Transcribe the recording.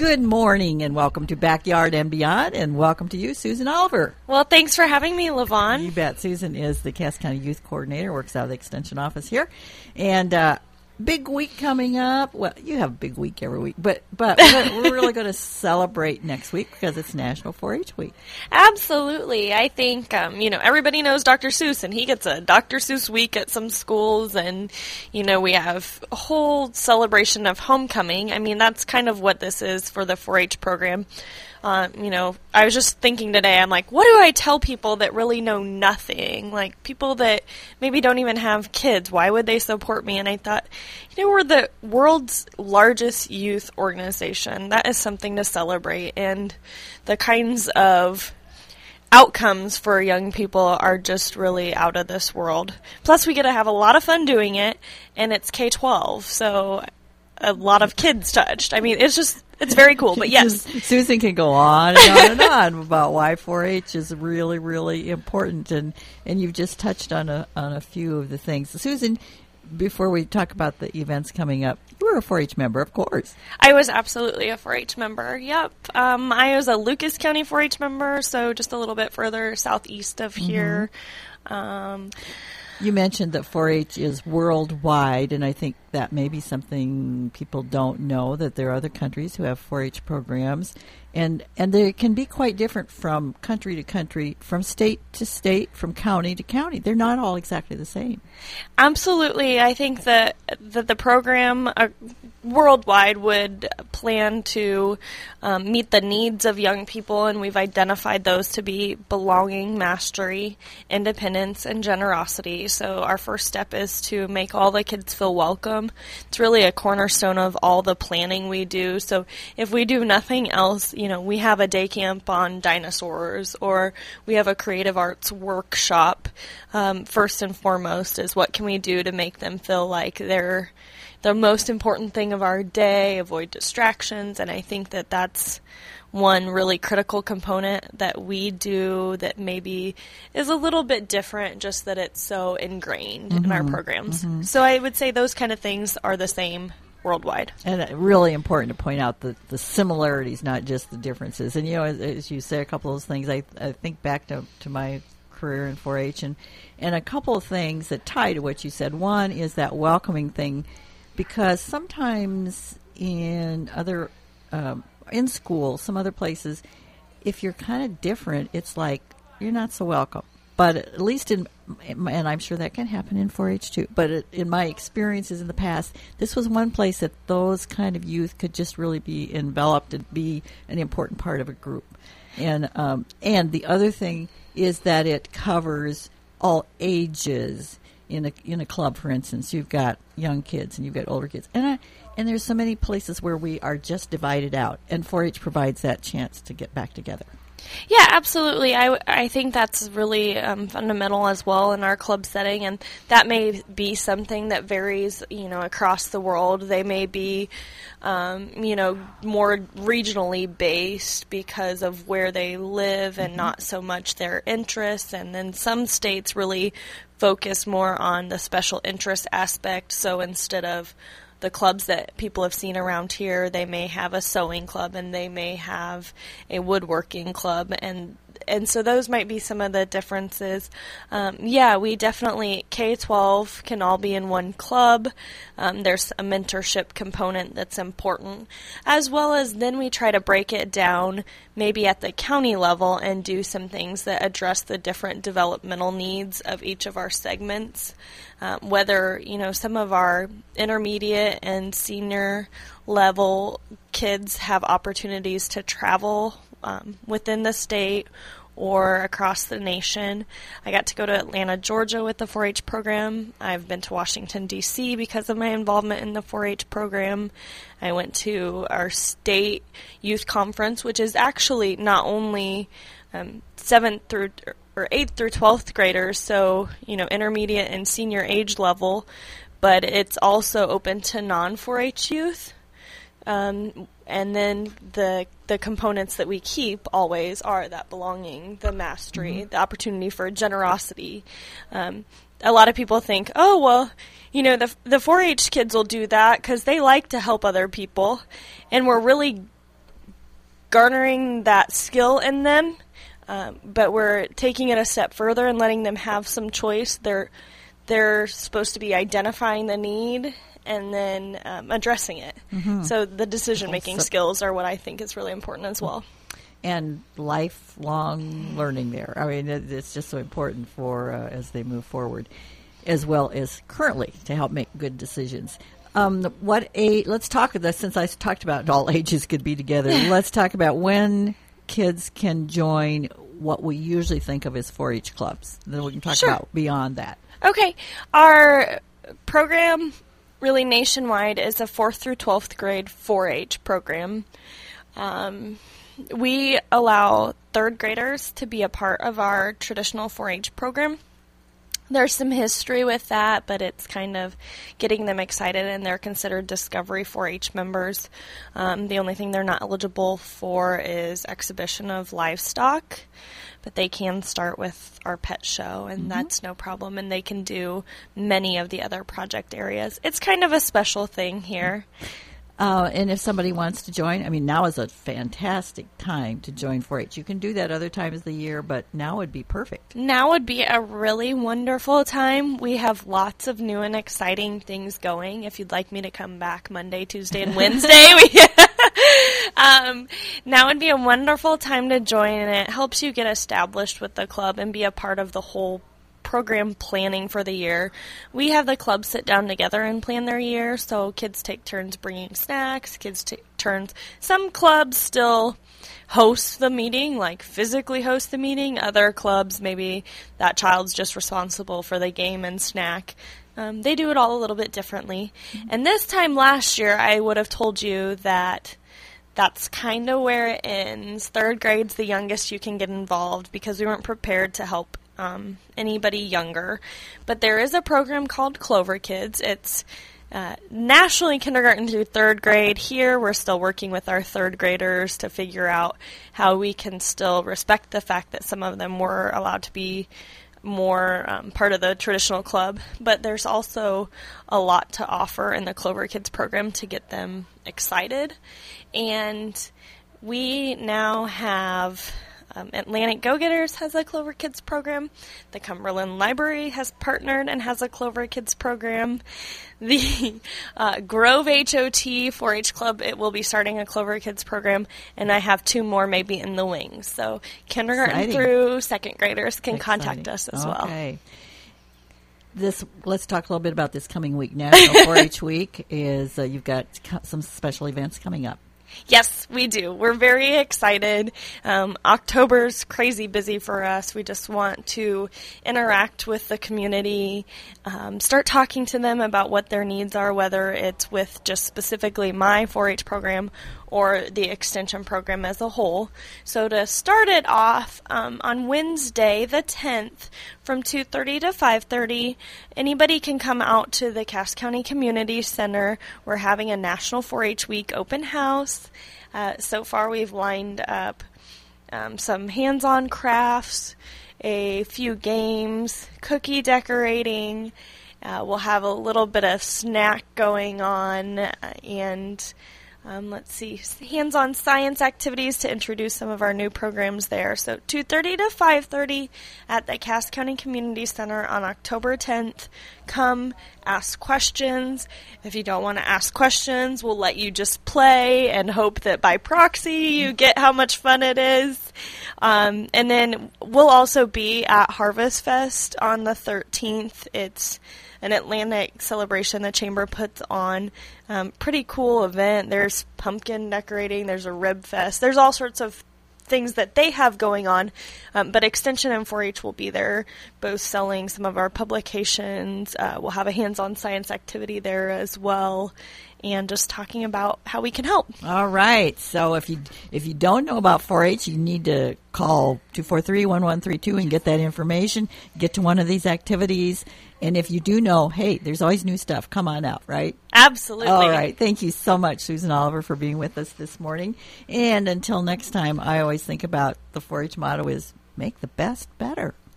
Good morning and welcome to Backyard and Beyond, and welcome to you, Susan Oliver. Well, thanks for having me, LaVon. You bet. Susan is the Cass County Youth Coordinator, works out of the Extension office here. And big week coming up. Well, you have a big week every week, but we're really going to celebrate next week because it's National 4-H Week. Absolutely. I think, everybody knows Dr. Seuss, and he gets a Dr. Seuss week at some schools, and, we have a whole celebration of homecoming. I mean, that's kind of what this is for the 4-H program. I was just thinking today, I'm like, what do I tell people that really know nothing? Like, people that maybe don't even have kids, why would they support me? And I thought, we're the world's largest youth organization. That is something to celebrate. And the kinds of outcomes for young people are just really out of this world. Plus, we get to have a lot of fun doing it, and it's K-12, so a lot of kids touched. I mean, it's very cool, but yes. Susan can go on and on and on about why 4-H is really, really important, and you've just touched on a few of the things. Susan, before we talk about the events coming up, you were a 4-H member, of course. I was absolutely a 4-H member, yep. I was a Lucas County 4-H member, so just a little bit further southeast of here. You mentioned that 4-H is worldwide, and I think that may be something people don't know, that there are other countries who have 4-H programs, and they can be quite different from country to country, from state to state, from county to county. They're not all exactly the same. Absolutely. I think that the program worldwide would plan to meet the needs of young people, and we've identified those to be belonging, mastery, independence, and generosity. So our first step is to make all the kids feel welcome. It's really a cornerstone of all the planning we do. So if we do nothing else, we have a day camp on dinosaurs, or we have a creative arts workshop. First and foremost is what can we do to make them feel like they're the most important thing of our day, avoid distractions, and I think that that's one really critical component that we do that maybe is a little bit different, just that it's so ingrained in our programs. So I would say those kind of things are the same worldwide. And really important to point out the similarities, not just the differences. And, as you say a couple of those things, I think back to my career in 4-H, and a couple of things that tie to what you said. One is that welcoming thing, because sometimes in other in school, some other places, if you're kind of different, it's like you're not so welcome. But at least and I'm sure that can happen in 4-H too, but in my experiences in the past, this was one place that those kind of youth could just really be enveloped and be an important part of a group. And the other thing is that it covers all ages. In a club, for instance, you've got young kids and you've got older kids, and there's so many places where we are just divided out, and 4-H provides that chance to get back together. Yeah, absolutely. I think that's really fundamental as well in our club setting, and that may be something that varies, across the world. They may be, more regionally based because of where they live and not so much their interests, and then some states really focus more on the special interest aspect. So instead of the clubs that people have seen around here, they may have a sewing club and they may have a woodworking club, and so those might be some of the differences. We definitely, K-12 can all be in one club. There's a mentorship component that's important, as well as then we try to break it down maybe at the county level and do some things that address the different developmental needs of each of our segments. Whether, some of our intermediate and senior level kids have opportunities to travel within the state or across the nation. I got to go to Atlanta, Georgia with the 4-H program. I've been to Washington, D.C. because of my involvement in the 4-H program. I went to our state youth conference, which is actually not only 7th through or 8th through 12th graders, so, intermediate and senior age level, but it's also open to non-4-H youth. And then the components that we keep always are that belonging, the mastery, the opportunity for generosity. A lot of people think, oh, well, the 4-H kids will do that because they like to help other people. And we're really garnering that skill in them, but we're taking it a step further and letting them have some choice. They're supposed to be identifying the need and then addressing it. Mm-hmm. So the decision-making skills are what I think is really important as well. And lifelong learning there. I mean, it's just so important for as they move forward, as well as currently to help make good decisions. Let's talk this, since I talked about all ages could be together. Let's talk about when kids can join what we usually think of as 4-H clubs. Then we can talk about beyond that. Okay. Our program, really nationwide, is a 4th through 12th grade 4-H program. We allow 3rd graders to be a part of our traditional 4-H program. There's some history with that, but it's kind of getting them excited, and they're considered Discovery 4-H members. The only thing they're not eligible for is exhibition of livestock, but they can start with our pet show, and that's no problem, and they can do many of the other project areas. It's kind of a special thing here. And if somebody wants to join, I mean, now is a fantastic time to join 4-H. You can do that other times of the year, but now would be perfect. Now would be a really wonderful time. We have lots of new and exciting things going. If you'd like me to come back Monday, Tuesday, and Wednesday, now would be a wonderful time to join, and it helps you get established with the club and be a part of the whole program planning for the year. We have the club sit down together and plan their year, so kids take turns bringing snacks, kids take turns. Some clubs still host the meeting, like physically host the meeting. Other clubs, maybe that child's just responsible for the game and snack. They do it all a little bit differently. And this time last year, I would have told you that that's kind of where it ends. 3rd grade's the youngest you can get involved because we weren't prepared to help anybody younger. But there is a program called Clover Kids. It's nationally kindergarten through 3rd grade. Here we're still working with our 3rd graders to figure out how we can still respect the fact that some of them were allowed to be more part of the traditional club. But there's also a lot to offer in the Clover Kids program to get them excited. And we now have Atlantic Go-Getters has a Clover Kids program. The Cumberland Library has partnered and has a Clover Kids program. The Grove HOT 4-H Club, it will be starting a Clover Kids program, and I have 2 more maybe in the wings. So kindergarten through 2nd graders can contact us as well. Okay. Let's talk a little bit about this coming week. National 4-H Week is you've got some special events coming up. Yes, we do. We're very excited. October's crazy busy for us. We just want to interact with the community, start talking to them about what their needs are, whether it's with just specifically my 4-H program or the extension program as a whole. So to start it off, on Wednesday the 10th from 2:30 to 5:30, anybody can come out to the Cass County Community Center. We're having a National 4-H Week open house. So far we've lined up some hands-on crafts, a few games, cookie decorating. We'll have a little bit of snack going on, and let's see, hands-on science activities to introduce some of our new programs there. So 2:30 to 5:30 at the Cass County Community Center on October 10th. Come, ask questions. If you don't want to ask questions, we'll let you just play and hope that by proxy you get how much fun it is. And then we'll also be at Harvest Fest on the 13th. It's an Atlantic celebration the Chamber puts on. Pretty cool event. There's pumpkin decorating. There's a rib fest. There's all sorts of things that they have going on. But Extension and 4-H will be there, both selling some of our publications. We'll have a hands-on science activity there as well, and just talking about how we can help. All right. So if you don't know about 4-H, you need to call 243-1132 and get that information. Get to one of these activities. And if you do know, hey, there's always new stuff. Come on out, right? Absolutely. All right. Thank you so much, Susan Oliver, for being with us this morning. And until next time, I always think about the 4-H motto is make the best better.